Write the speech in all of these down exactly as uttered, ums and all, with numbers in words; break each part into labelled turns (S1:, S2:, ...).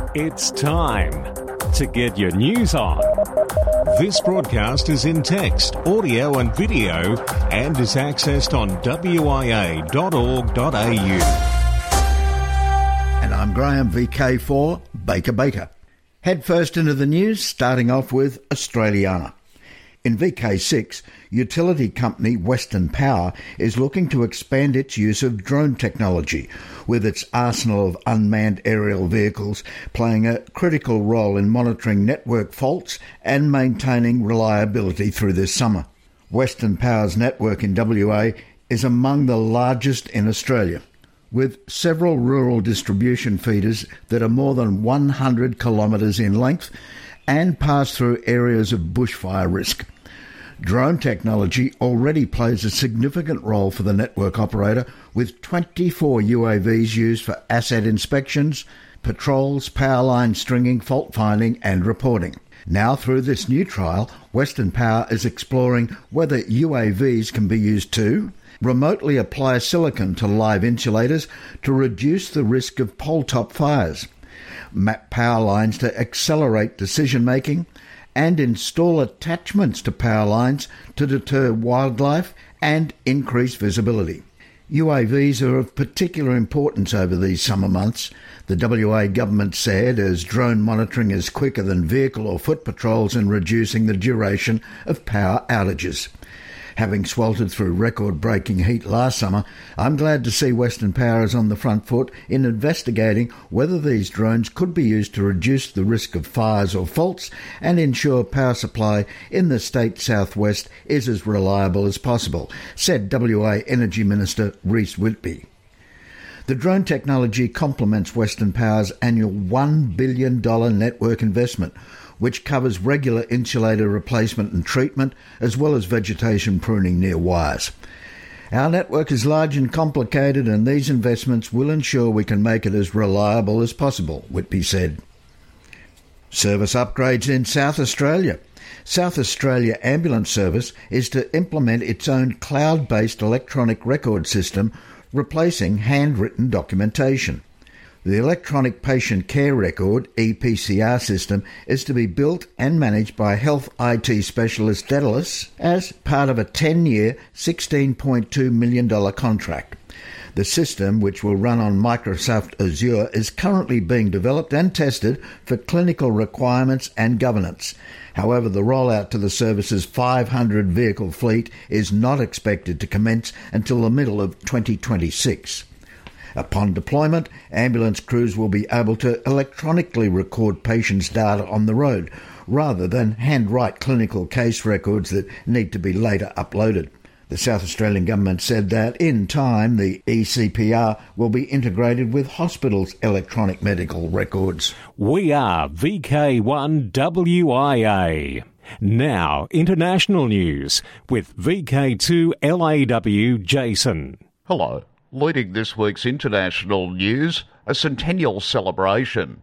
S1: It's time to get your news on. This broadcast is in text, audio and video and is accessed on w i a dot org dot a u.
S2: And I'm Graham, V K four, Baker Baker. Head first into the news, starting off with Australiana. In V K six, utility company Western Power is looking to expand its use of drone technology, with its arsenal of unmanned aerial vehicles playing a critical role in monitoring network faults and maintaining reliability through this summer. Western Power's network in W A is among the largest in Australia, with several rural distribution feeders that are more than one hundred kilometres in length and pass through areas of bushfire risk. Drone technology already plays a significant role for the network operator, with twenty-four U A Vs used for asset inspections, patrols, power line stringing, fault finding and reporting. Now, through this new trial, Western Power is exploring whether U A Vs can be used to remotely apply silicon to live insulators to reduce the risk of pole-top fires, map power lines to accelerate decision-making, and install attachments to power lines to deter wildlife and increase visibility. U A Vs are of particular importance over these summer months, the W A government said, as drone monitoring is quicker than vehicle or foot patrols in reducing the duration of power outages. Having sweltered through record-breaking heat last summer, I'm glad to see Western Power is on the front foot in investigating whether these drones could be used to reduce the risk of fires or faults and ensure power supply in the state southwest is as reliable as possible, said W A Energy Minister Rhys Whitby. The drone technology complements Western Power's annual one billion dollars network investment, which covers regular insulator replacement and treatment, as well as vegetation pruning near wires. Our network is large and complicated, and these investments will ensure we can make it as reliable as possible, Whitby said. Service upgrades in South Australia. South Australia Ambulance Service is to implement its own cloud-based electronic record system, replacing handwritten documentation. The Electronic Patient Care Record, E P C R system, is to be built and managed by health I T specialist Daedalus as part of a ten-year, sixteen point two million dollars contract. The system, which will run on Microsoft Azure, is currently being developed and tested for clinical requirements and governance. However, the rollout to the service's five hundred vehicle fleet is not expected to commence until the middle of twenty twenty-six. Upon deployment, ambulance crews will be able to electronically record patients' data on the road, rather than handwrite clinical case records that need to be later uploaded. The South Australian Government said that, in time, the E C P R will be integrated with hospitals' electronic medical records.
S1: We are V K one W I A. Now, international news with V K two L A W Jason.
S3: Hello. Leading this week's international news, a centennial celebration.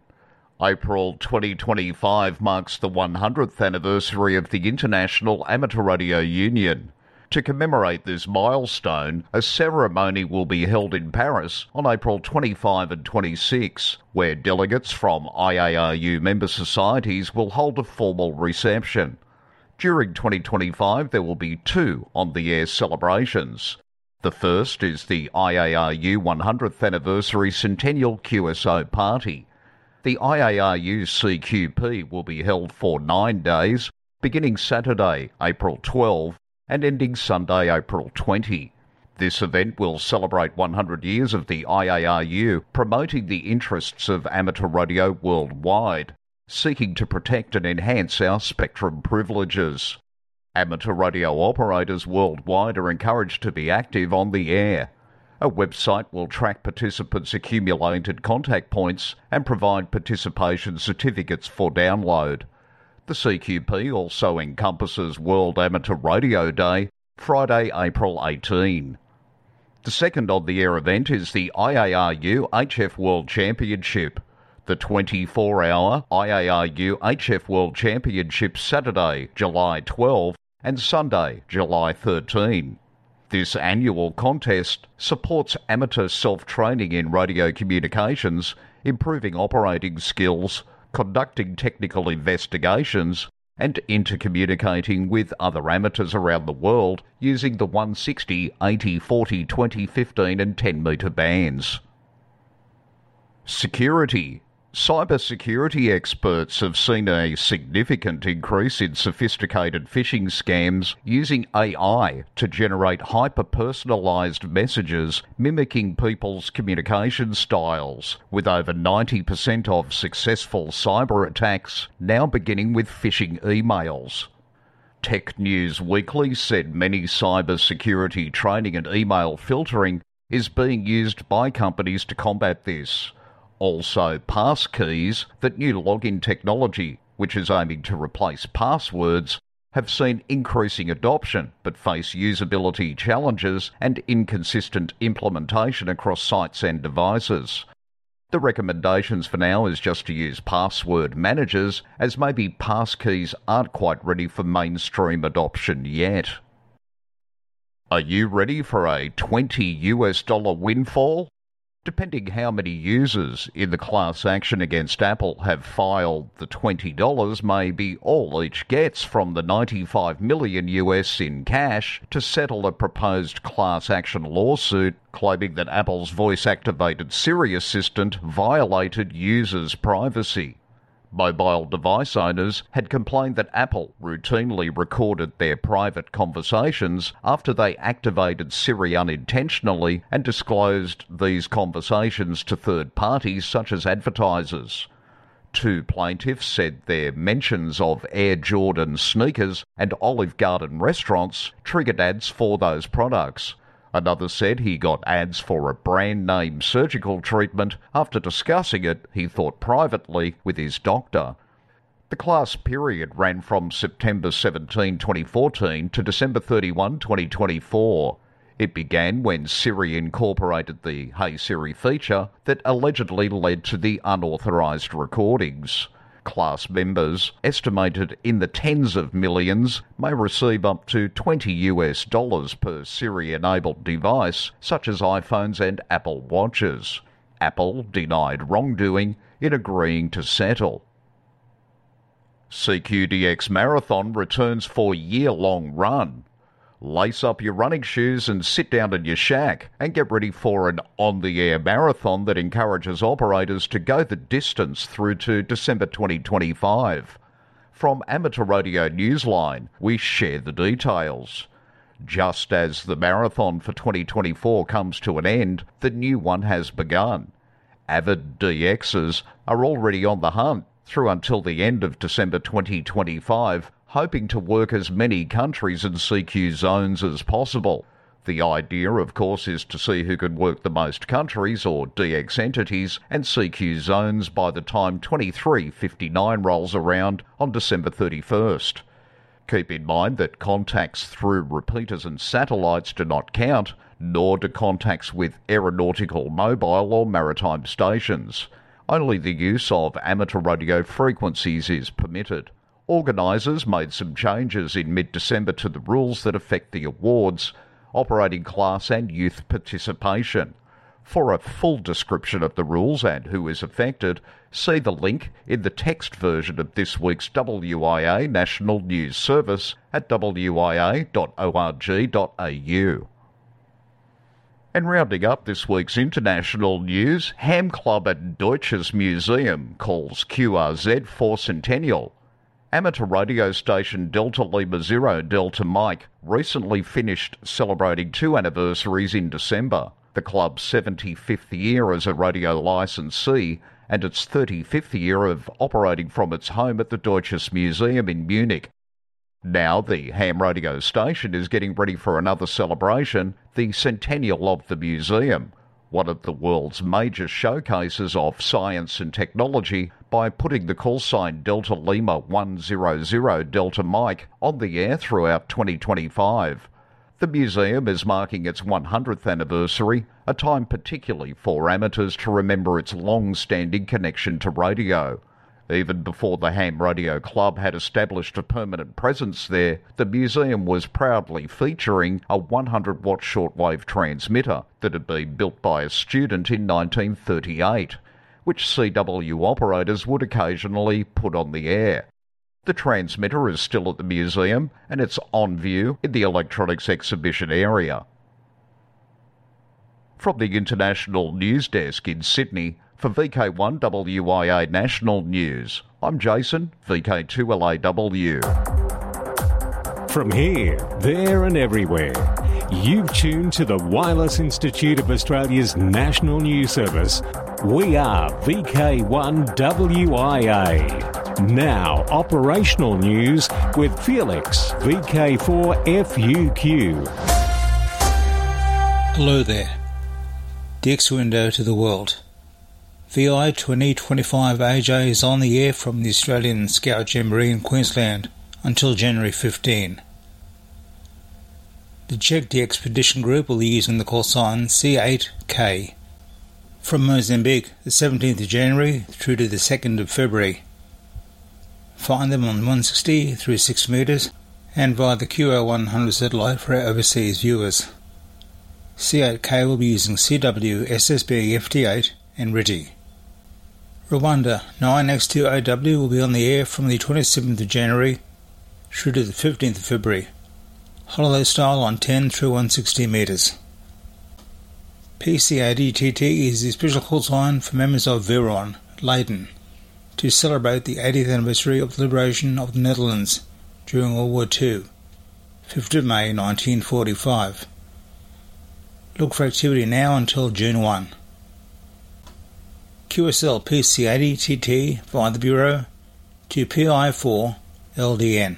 S3: April twenty twenty-five marks the one hundredth anniversary of the International Amateur Radio Union. To commemorate this milestone, a ceremony will be held in Paris on April twenty-fifth and twenty-sixth, where delegates from I A R U member societies will hold a formal reception. During twenty twenty-five, there will be two on-the-air celebrations. The first is the I A R U one hundredth Anniversary Centennial Q S O Party. The I A R U C Q P will be held for nine days, beginning Saturday, April twelfth, and ending Sunday, April twentieth. This event will celebrate one hundred years of the I A R U, promoting the interests of amateur radio worldwide, seeking to protect and enhance our spectrum privileges. Amateur radio operators worldwide are encouraged to be active on the air. A website will track participants' accumulated contact points and provide participation certificates for download. The C Q P also encompasses World Amateur Radio Day, Friday, April eighteenth. The second on-the-air event is the I A R U H F World Championship. The twenty-four hour I A R U H F World Championship Saturday, July twelfth, and Sunday, July thirteenth. This annual contest supports amateur self-training in radio communications, improving operating skills, conducting technical investigations, and intercommunicating with other amateurs around the world using the one sixty, eighty, forty, twenty, fifteen and ten metre bands. Security. Cybersecurity experts have seen a significant increase in sophisticated phishing scams using A I to generate hyper-personalised messages mimicking people's communication styles, with over ninety percent of successful cyber attacks now beginning with phishing emails. Tech News Weekly said many cybersecurity training and email filtering is being used by companies to combat this. Also, passkeys, that new login technology, which is aiming to replace passwords, have seen increasing adoption but face usability challenges and inconsistent implementation across sites and devices. The recommendations for now is just to use password managers, as maybe passkeys aren't quite ready for mainstream adoption yet. Are you ready for a twenty US dollar windfall? Depending how many users in the class action against Apple have filed, the twenty dollars may be all each gets from the ninety-five million US in cash to settle a proposed class action lawsuit claiming that Apple's voice-activated Siri assistant violated users' privacy. Mobile device owners had complained that Apple routinely recorded their private conversations after they activated Siri unintentionally and disclosed these conversations to third parties such as advertisers. Two plaintiffs said their mentions of Air Jordan sneakers and Olive Garden restaurants triggered ads for those products. Another said he got ads for a brand-name surgical treatment after discussing it, he thought privately, with his doctor. The class period ran from September seventeenth, twenty fourteen to December thirty-first, twenty twenty-four. It began when Siri incorporated the Hey Siri feature that allegedly led to the unauthorised recordings. Class members, estimated in the tens of millions, may receive up to twenty US dollars per Siri-enabled device, such as iPhones and Apple Watches. Apple denied wrongdoing in agreeing to settle. C Q D X Marathon returns for year-long run. Lace up your running shoes and sit down in your shack and get ready for an on-the-air marathon that encourages operators to go the distance through to December twenty twenty-five. From Amateur Radio Newsline, we share the details. Just as the marathon for twenty twenty-four comes to an end, the new one has begun. Avid D Xers are already on the hunt through until the end of December twenty twenty-five, hoping to work as many countries and C Q zones as possible. The idea, of course, is to see who can work the most countries or D X entities and C Q zones by the time twenty-three fifty-nine rolls around on December thirty-first. Keep in mind that contacts through repeaters and satellites do not count, nor do contacts with aeronautical, mobile or maritime stations. Only the use of amateur radio frequencies is permitted. Organisers made some changes in mid-December to the rules that affect the awards, operating class and youth participation. For a full description of the rules and who is affected, see the link in the text version of this week's W I A National News Service at w i a dot org dot a u. And rounding up this week's international news, Ham Club at Deutsches Museum calls Q R Z for Centennial. Amateur radio station Delta Lima Zero Delta Mike recently finished celebrating two anniversaries in December, the club's seventy-fifth year as a radio licensee and its thirty-fifth year of operating from its home at the Deutsches Museum in Munich. Now the ham radio station is getting ready for another celebration, the centennial of the museum, one of the world's major showcases of science and technology, by putting the call sign Delta Lima one hundred Delta Mike on the air throughout twenty twenty-five. The museum is marking its one hundredth anniversary, a time particularly for amateurs to remember its long-standing connection to radio. Even before the Ham Radio Club had established a permanent presence there, the museum was proudly featuring a one hundred watt shortwave transmitter that had been built by a student in nineteen thirty-eight, which C W operators would occasionally put on the air. The transmitter is still at the museum and it's on view in the electronics exhibition area. From the International News Desk in Sydney, for V K one W I A National News, I'm Jason, V K two L A W.
S1: From here, there and everywhere, you've tuned to the Wireless Institute of Australia's National News Service. We are V K one W I A. Now, operational news with Felix, V K four F U Q.
S4: Hello there. The X-Window to the World. V I twenty twenty-five A J is on the air from the Australian Scout Jamboree in Queensland until January fifteenth. The Czech D Expedition Group will be using the call sign C eight K. From Mozambique, the seventeenth of January through to the second of February. Find them on one sixty through six metres and via the Q O one hundred satellite for our overseas viewers. C eight K will be using C W, S S B, F T eight and R T I. Rwanda nine X two O W will be on the air from the twenty-seventh of January through to the fifteenth of February. Holiday style on ten through one sixty metres. P C eighty T T is the special call sign for members of Veron, Leiden, to celebrate the eightieth anniversary of the liberation of the Netherlands during World War Two, fifth of May nineteen forty-five. Look for activity now until June first. Q S L P C eighty T T via the Bureau to P I four L D N.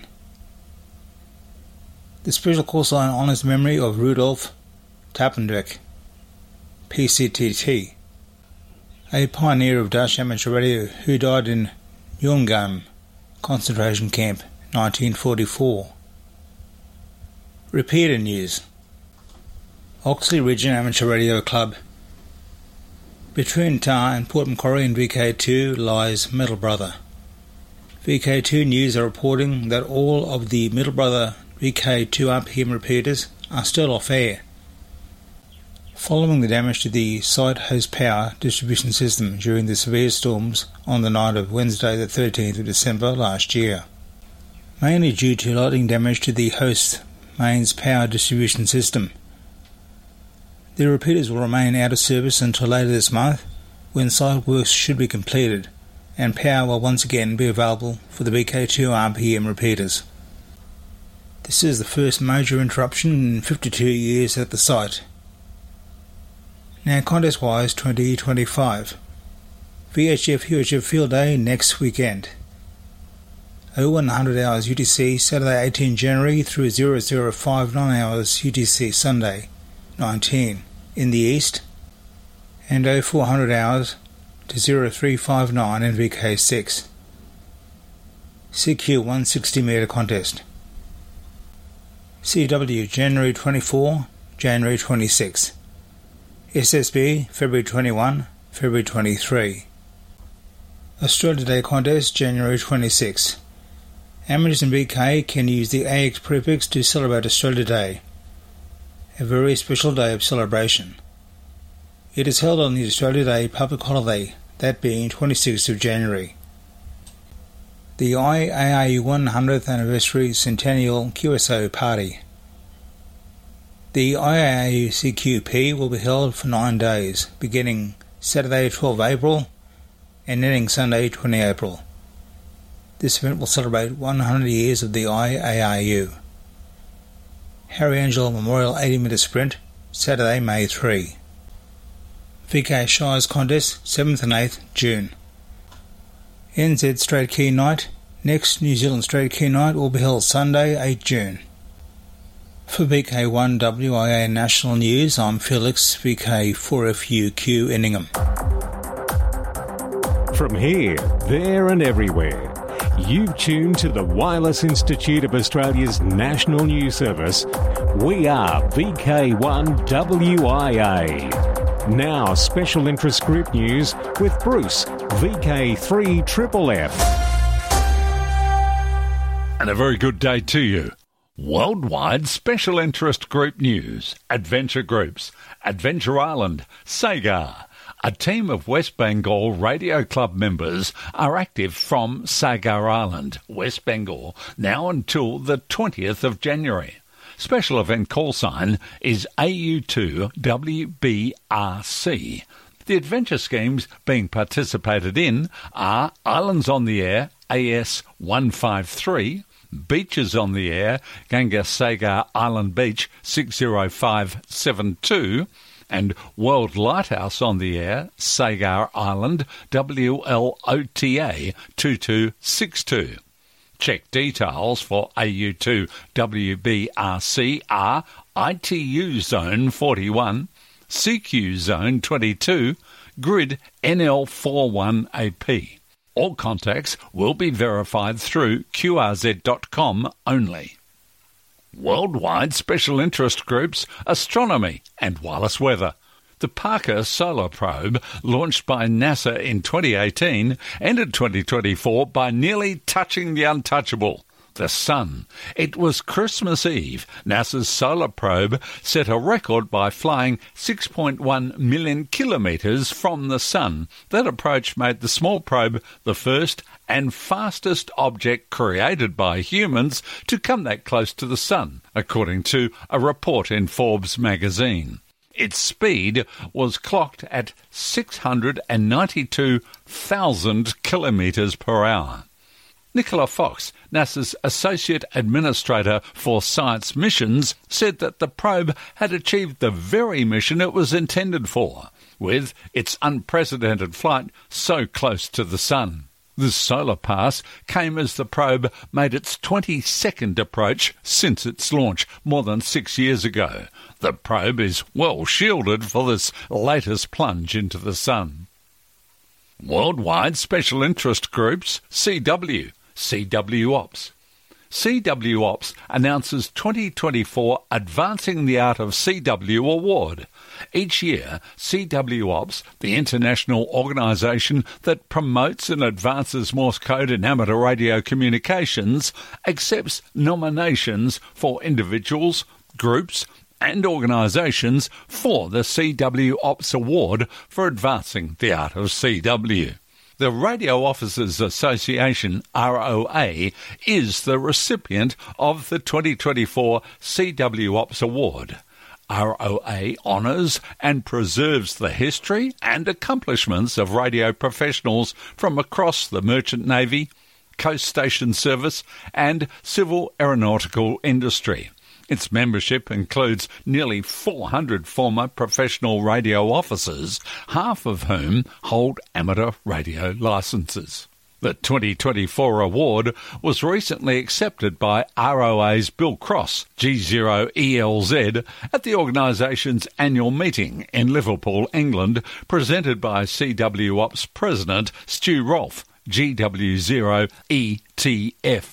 S4: The special call sign honours the memory of Rudolf Tapendreck, P C T T, a pioneer of Dutch amateur radio who died in Neuengamme concentration camp nineteen forty-four. Repeater news. Oxley Region Amateur Radio Club. Between Tar and Port Macquarie and V K two lies Middle Brother. V K two News are reporting that all of the Middle Brother V K two R P M repeaters are still off air, following the damage to the site host power distribution system during the severe storms on the night of Wednesday the thirteenth of December last year, mainly due to lightning damage to the host mains power distribution system. The repeaters will remain out of service until later this month, when site works should be completed and power will once again be available for the V K two R P M repeaters. This is the first major interruption in fifty-two years at the site. Now contest-wise twenty twenty-five. V H F U H F Field Day next weekend. oh one hundred hours U T C Saturday eighteenth January through zero zero five nine hours U T C Sunday nineteen in the east, and oh four hundred hours to zero three five nine in V K six. C Q one hundred sixty metre contest. C W January twenty-fourth, January twenty-sixth. S S B February twenty-first, February twenty-third. Australia Day contest January twenty-sixth. Amateurs in V K can use the A X prefix to celebrate Australia Day, a very special day of celebration. It is held on the Australia Day public holiday, that being twenty-sixth of January. The I A A U one hundredth Anniversary Centennial Q S O Party. The I A A U C Q P will be held for nine days, beginning Saturday twelfth of April and ending Sunday twentieth of April. This event will celebrate one hundred years of the I A A U. Harry Angel Memorial eighty metre Sprint, Saturday, May third. V K Shires Contest, seventh and eighth June. N Z Straight Key Night, next New Zealand Straight Key Night will be held Sunday, eighth June. For V K one W I A National News, I'm Felix, V K four F U Q Inningham.
S1: From here, there and everywhere, you've tuned to the Wireless Institute of Australia's National News Service. We are V K one W I A. Now, special interest group news with Bruce, V K three F F F.
S5: And a very good day to you. Worldwide special interest group news. Adventure groups. Adventure Island. Sagar. A team of West Bengal Radio Club members are active from Sagar Island, West Bengal, now until the twentieth of January. Special event call sign is A U two W B R C. The adventure schemes being participated in are Islands on the Air A S one five three, Beaches on the Air Ganga Sagar Island Beach six zero five seven two, and World Lighthouse on the Air Sagar Island W L O T A two two six two. Check details for A U two W B R C are I T U Zone forty-one, C Q Zone twenty-two, Grid N L forty-one A P. All contacts will be verified through Q R Z dot com only. Worldwide special interest groups, astronomy and wireless weather. The Parker Solar Probe, launched by NASA in twenty eighteen, ended twenty twenty-four by nearly touching the untouchable, the Sun. It was Christmas Eve. NASA's solar probe set a record by flying six point one million kilometres from the Sun. That approach made the small probe the first and fastest object created by humans to come that close to the Sun, according to a report in Forbes magazine. Its speed was clocked at six hundred ninety-two thousand kilometres per hour. Nicola Fox, NASA's Associate Administrator for Science Missions, said that the probe had achieved the very mission it was intended for, with its unprecedented flight so close to the Sun. This solar pass came as the probe made its twenty-second approach since its launch more than six years ago. The probe is well shielded for this latest plunge into the Sun. Worldwide Special Interest Groups, C W, C W Ops. C W Ops announces twenty twenty-four Advancing the Art of C W Award. Each year, C W Ops, the international organisation that promotes and advances Morse code in amateur radio communications, accepts nominations for individuals, groups and organisations for the C W Ops Award for Advancing the Art of C W. The Radio Officers Association, R O A, is the recipient of the twenty twenty-four C W Ops Award. R O A honours and preserves the history and accomplishments of radio professionals from across the Merchant Navy, Coast Station Service and civil aeronautical industry. Its membership includes nearly four hundred former professional radio officers, half of whom hold amateur radio licences. The twenty twenty-four award was recently accepted by R O A's Bill Cross, G zero E L Z, at the organisation's annual meeting in Liverpool, England, presented by C W Ops President Stu Rolfe, G W zero E T F.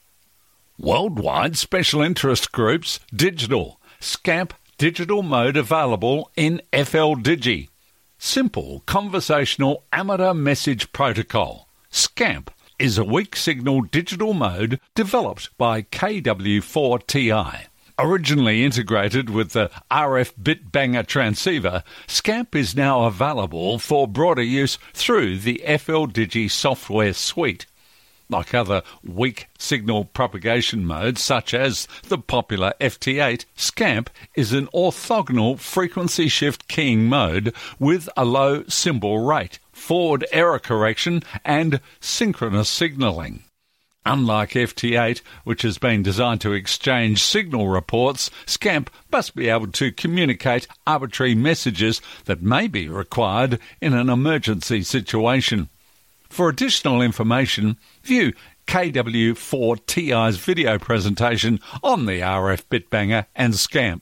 S5: Worldwide Special Interest Groups, Digital. Scamp digital mode available in F L Digi. Simple conversational amateur message protocol. Scamp is a weak signal digital mode developed by K W four T I. Originally integrated with the R F Bitbanger transceiver, Scamp is now available for broader use through the F L Digi software suite. Like other weak signal propagation modes, such as the popular F T eight, Scamp is an orthogonal frequency shift keying mode with a low symbol rate, forward error correction and synchronous signalling. Unlike F T eight, which has been designed to exchange signal reports, Scamp must be able to communicate arbitrary messages that may be required in an emergency situation. For additional information, view K W four T I's video presentation on the R F Bitbanger and Scamp.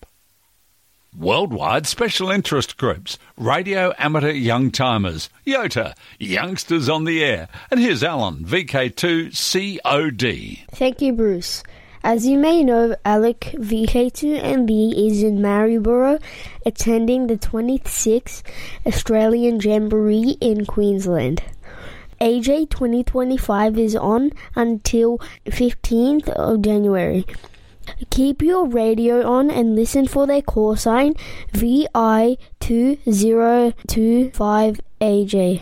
S5: Worldwide Special Interest Groups, Radio Amateur Young Timers, YOTA, Youngsters on the Air. And here's Alan, V K two C O D.
S6: Thank you, Bruce. As you may know, Alec V K two M B is in Maryborough attending the twenty-sixth Australian Jamboree in Queensland. A J twenty twenty-five is on until fifteenth of January. Keep your radio on and listen for their call sign V I two zero two five A J.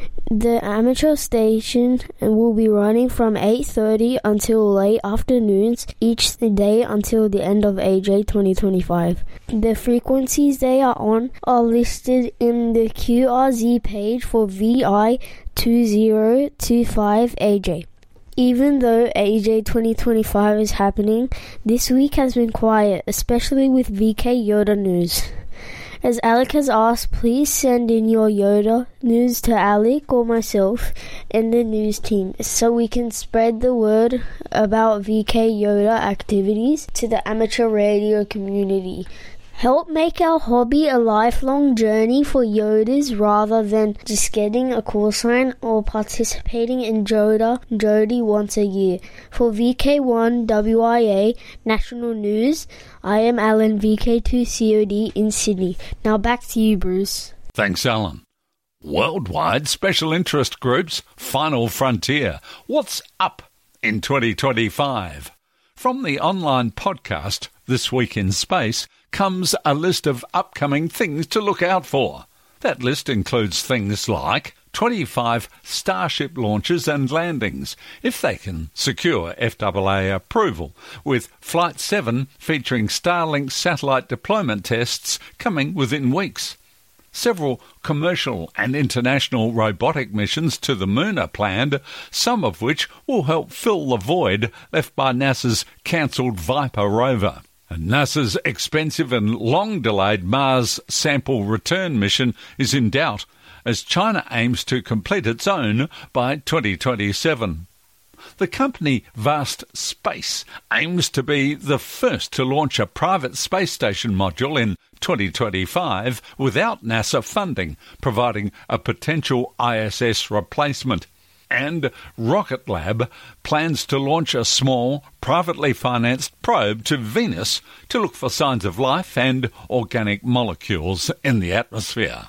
S6: The amateur station will be running from eight thirty until late afternoons each day until the end of A J twenty twenty-five. The frequencies they are on are listed in the Q R Z page for V I two zero two five A J. Even though A J twenty twenty-five is happening, this week has been quiet, especially with V K Yoda news. As Alec has asked, please send in your Yoda news to Alec or myself and the news team so we can spread the word about V K Yoda activities to the amateur radio community. Help make our hobby a lifelong journey for Yodas rather than just getting a call sign or participating in Yoda Jody once a year. For V K one W I A National News, I am Alan, V K two C O D in Sydney. Now back to you, Bruce.
S5: Thanks, Alan. Worldwide Special Interest Groups Final Frontier. What's up in twenty twenty-five? From the online podcast This Week in Space comes a list of upcoming things to look out for. That list includes things like twenty-five Starship launches and landings, if they can secure F A A approval, with Flight seven featuring Starlink satellite deployment tests coming within weeks. Several commercial and international robotic missions to the Moon are planned, some of which will help fill the void left by NASA's cancelled Viper rover. And NASA's expensive and long-delayed Mars sample return mission is in doubt as China aims to complete its own by twenty twenty-seven. The company Vast Space aims to be the first to launch a private space station module in twenty twenty-five without NASA funding, providing a potential I S S replacement. And Rocket Lab plans to launch a small, privately financed probe to Venus to look for signs of life and organic molecules in the atmosphere.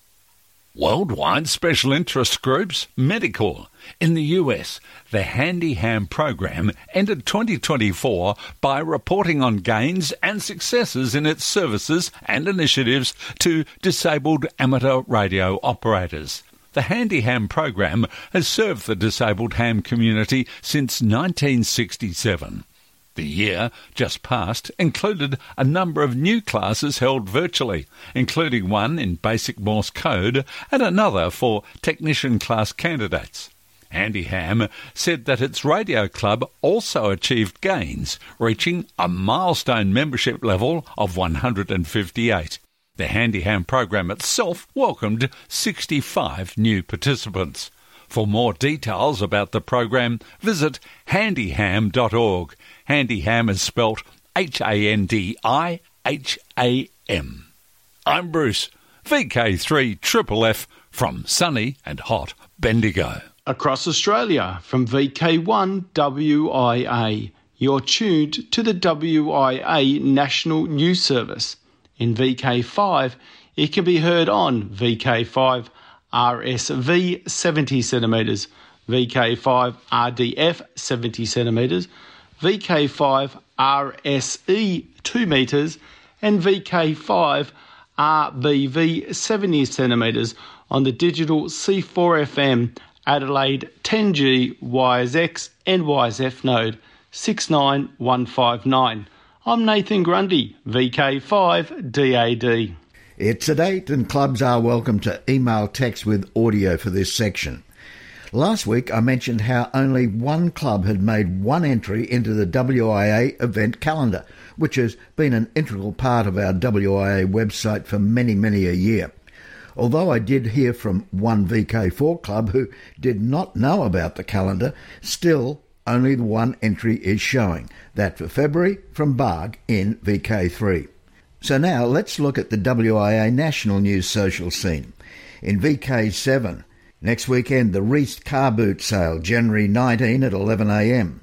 S5: Worldwide Special Interest Groups Medical. In the U S, the Handy Ham program ended twenty twenty-four by reporting on gains and successes in its services and initiatives to disabled amateur radio operators. The Handy Ham program has served the disabled ham community since nineteen sixty-seven. The year just past included a number of new classes held virtually, including one in Basic Morse Code and another for Technician class candidates. Handy Ham said that its radio club also achieved gains, reaching a milestone membership level of one hundred fifty-eight. The Handy Ham program itself welcomed sixty-five new participants. For more details about the program, visit handy ham dot org. Handy Ham is spelt H A N D I H A M. I'm Bruce, V K three F F F from sunny and hot Bendigo.
S7: Across Australia from V K one W I A, you're tuned to the W I A National News Service. In V K five, it can be heard on V K five R S V seventy centimetres, V K five R D F seventy centimetres, V K five R S E two metres and V K five R B V seventy centimetres on the digital C four F M Adelaide ten G Y S X and Y S F node six nine one five nine. I'm Nathan Grundy, V K five D A D.
S2: It's a date and clubs are welcome to email text with audio for this section. Last week I mentioned how only one club had made one entry into the W I A event calendar, which has been an integral part of our W I A website for many, many a year. Although I did hear from one V K four club who did not know about the calendar, still only the one entry is showing, that for February from Barg in V K three. So now let's look at the W I A national news social scene. In V K seven, next weekend the Reese Car Boot Sale, January nineteenth at eleven a m.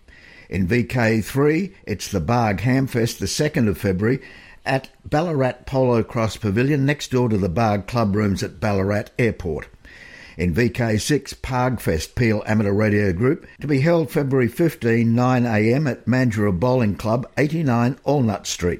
S2: In V K three, it's the Barg Hamfest, the second of February, at Ballarat Polo Cross Pavilion, next door to the Barg Club Rooms at Ballarat Airport. In V K six, Pargfest Peel Amateur Radio Group, to be held February fifteenth, nine a m at Mandurah Bowling Club, eighty-nine Allnut Street.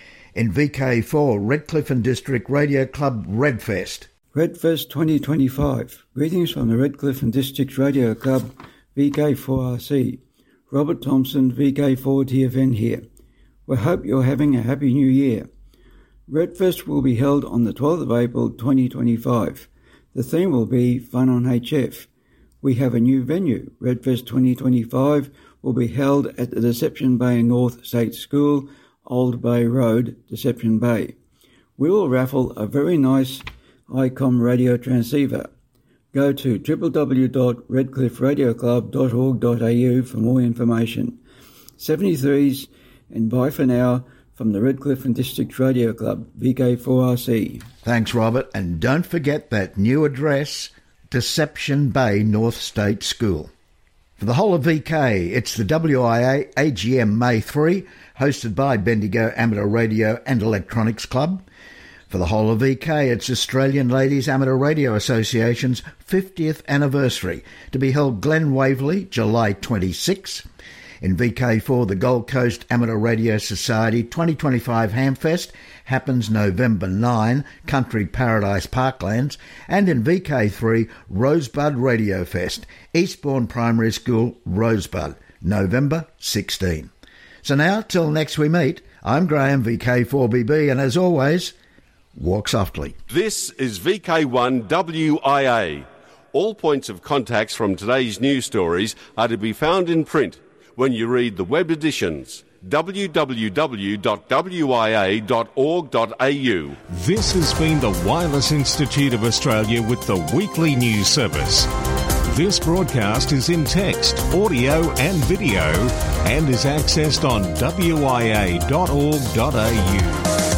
S2: In V K four, Redcliffe and District Radio Club Redfest.
S8: Redfest twenty twenty-five. Greetings from the Redcliffe and District Radio Club, V K four R C. Robert Thompson, V K four T F N here. We hope you're having a happy new year. Redfest will be held on the twelfth of April twenty twenty-five. The theme will be Fun on H F. We have a new venue. Redfest twenty twenty-five will be held at the Deception Bay North State School, Old Bay Road, Deception Bay. We will raffle a very nice I COM radio transceiver. Go to w w w dot redcliffe radio club dot org dot a u for more information. seventy-threes, and bye for now from the Redcliffe and District Radio Club, V K four R C.
S2: Thanks, Robert. And don't forget that new address, Deception Bay North State School. For the whole of V K, it's the W I A A G M May third, hosted by Bendigo Amateur Radio and Electronics Club. For the whole of V K, it's Australian Ladies Amateur Radio Association's fiftieth anniversary, to be held Glen Waverley, July twenty-sixth. In V K four, the Gold Coast Amateur Radio Society twenty twenty-five Hamfest happens November ninth, Country Paradise Parklands. And in V K three, Rosebud Radio Fest, Eastbourne Primary School, Rosebud, November sixteenth. So now, till next we meet, I'm Graham, V K four B B, and as always, walk softly.
S9: This is V K one W I A. All points of contacts from today's news stories are to be found in print when you read the web editions, w w w dot w i a dot org dot a u.
S1: This has been the Wireless Institute of Australia with the weekly news service. This broadcast is in text, audio and video and is accessed on w i a dot org dot a u.